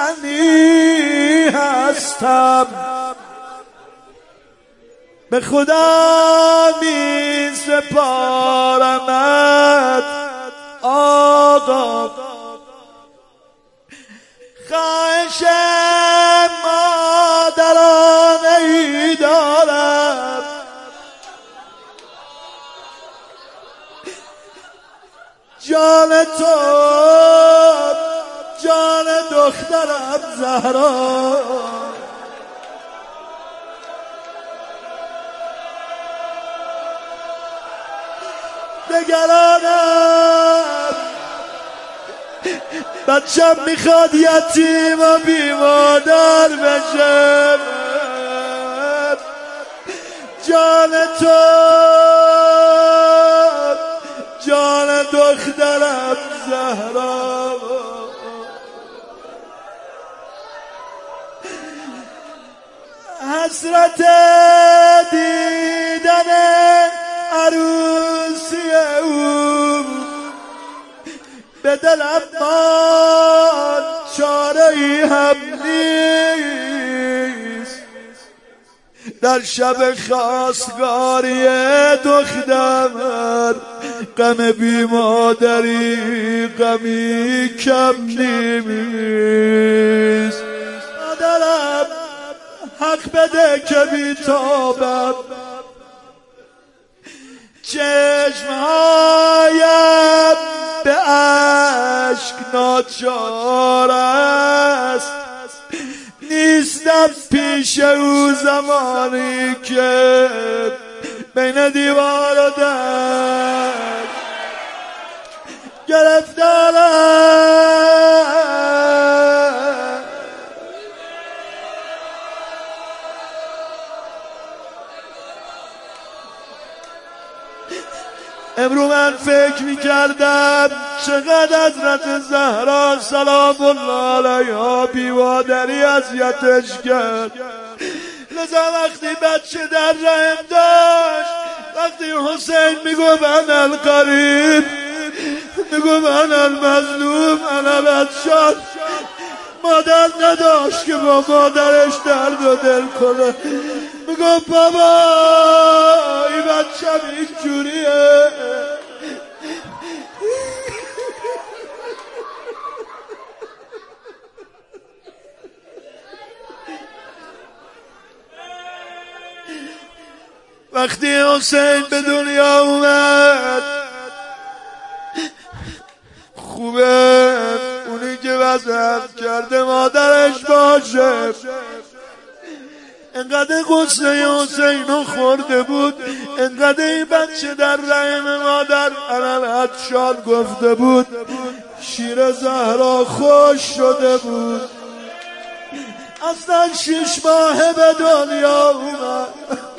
غنی هستم، به خدا می سپارمت آقا. خواهش مادرانه ای دارم، جان تو جان دخترم زهرا، نگرانم بچم میخواد یتیم و بی مادر بشه، جان تو جان دخترم زهرا، حسرت دیدن عروسی او به دلم مان چاره ای هم نیست. در شب خواستگاری دختر غم بی مادری غمی کم نیست. مادرم حق بده که بی تابم، چشمهایم به اشک ناچار است، نیستم پیش او زمانی که بین دیوار و در گرفتارم. امرو من فکر میکردم چقدر حضرت زهرا سلام الله علیها بی مادری اذیتش کرد، لذا وقتی بچه در رحم داشت، وقتی حسین میگفت انا القریب، میگفت انا المظلوم، انا بدشان، مادر نداشت که با مادرش درد و دل کنه. میگفت بابا این بچم اینجوریه. وقتی حسین به دنیا اومد، خوبه اونی که وضعیت کرده مادرش باشه. انقدر غصه حسینو خورده بود، انقدر این بچه در رحم مادر علالعطشان گفته بود، شیر زهرا خوش شده بود. اصلا 6 ماه به دنیا اومد.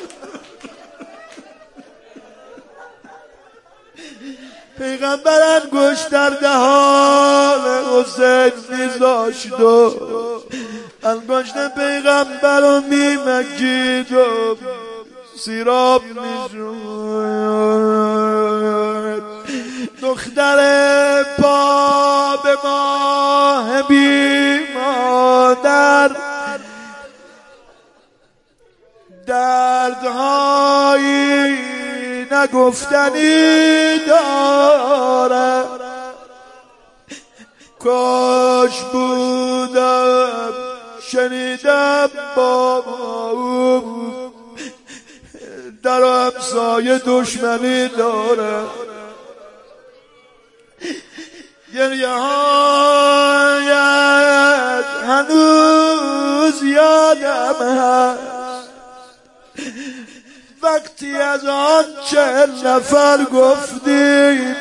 پیغمبر انگشت در دهان حسین میذاشت و انگشت پیغمبر رو میمکید و سیراب میشد. دختر پا به ماه بی مادر دردهایی نگفتنی داره. کاش بودم شنیدم با او در همسایه دشمنی داره. گریه هایت هنوز یادم هست، وقتی از آن 40 نفر گفتیم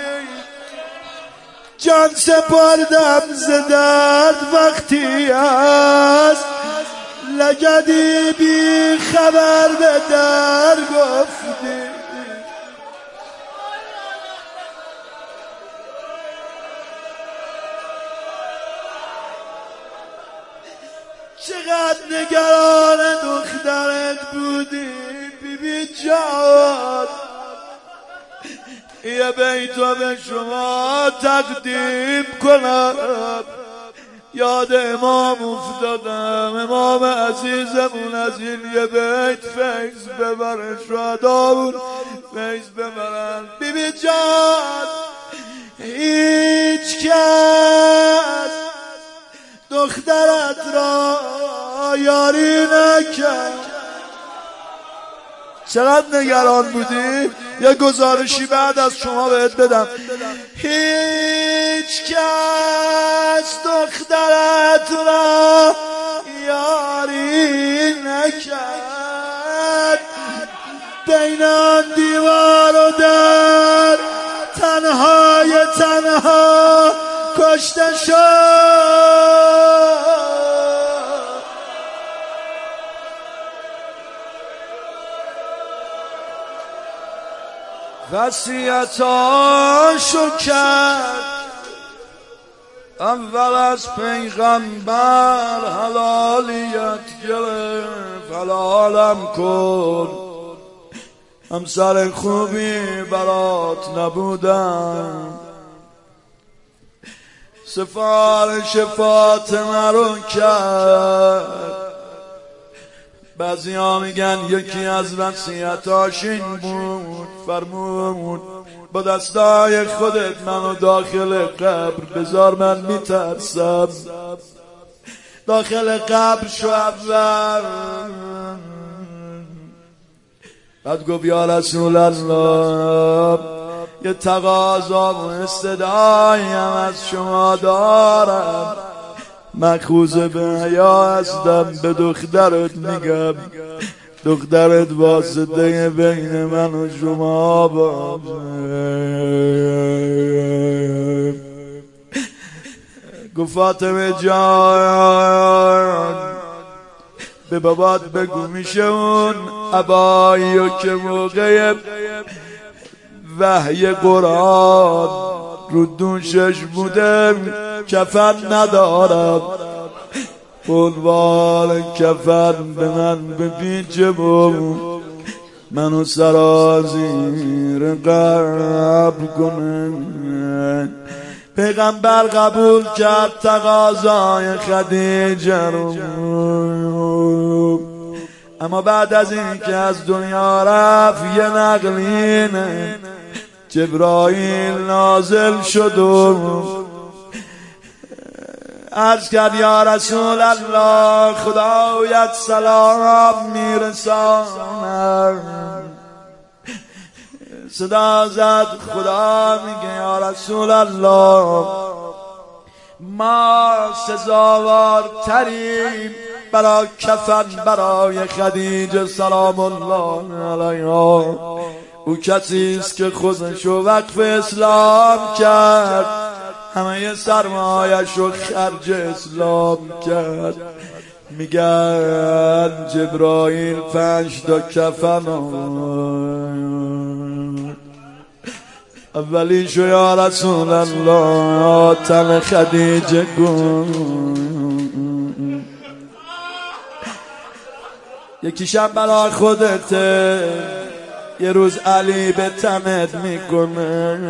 جان سپردم ز درد، وقتی از لگدی بی خبر به در گفتیم. چقدر نگران دخترت بودی بی جان. یه بیتو به شما تقدیم کنم یاد امام افتادم، امام عزیزمون از این یه بیت فیض ببرن، شهدامون فیض ببرن. بیبی جان هیچ کس دخترت را یاری نکرد. چقدر نگران بودی؟ یه گزارشی بعد از شما بهت بدم. هیچ کس دخترت را یاری نکرد، بین آن دیوار و در تنها کشته شد. وصیتاشو کرد اول از پیغمبر، حلالیت گرفت حلالم کن، همسر خوبی برات نبودم. سفارش فاطمه رو کرد. بعضی ها میگن یکی از وصیتاش این بود، فرمود با دستای خودت منو داخل قبر بذار، من میترسم. داخل قبر شو اول. بعد گفت یا رسول الله یه تقاضا و استدعایم از شما دارم، مخوض به حیا هستم، به دخترت میگم دخترت واسطه بین من و شما باشه. گفت فاطمه جان به بابات بگو میشه اون عبایی که موقع وحی قرآن رو دوشش بوده کفن ندارم، عنوان کفن به من بپیچه بود، منو سرازیر قبر کنه. پیغمبر قبول کرد تقاضای خدیجه رو، اما بعد از این که از دنیا رفت یه نقلینه جبرائیل نازل شد و عرض کرد یا رسول الله خدایت سلام میرسانم. صدا زد خدا میگه یا رسول الله ما سزاوارتریم برای کفن برای خدیجه سلام الله علیها. او کسی است که خودشو وقف اسلام کرد، همه سرمایه‌شو خرج اسلام کرد. میگن جبرائیل 5 تا کفن اولیشو یا رسول الله تن خدیجه گون، یکیشم برای خودته، یه روز علی به تنت میکنه،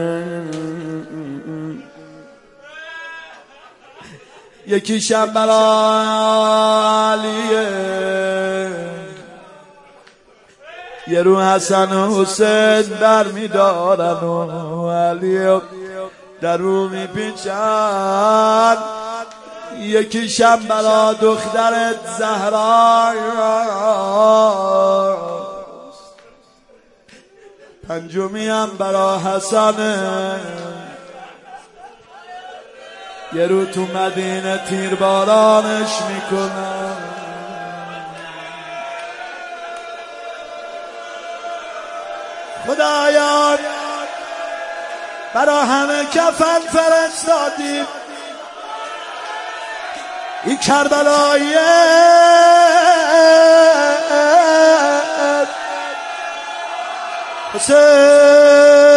یکیشم برای علیه، یه رو حسن و حسین برمیدارن و علی در رو میپیچن، یکیشم برای دخترت زهرا، پنجمی هم برای حسنه. یه رو تو مدینه تیربارانش میکنن. خدایا برا همه کفن فرستادیم، این کربلایی حسین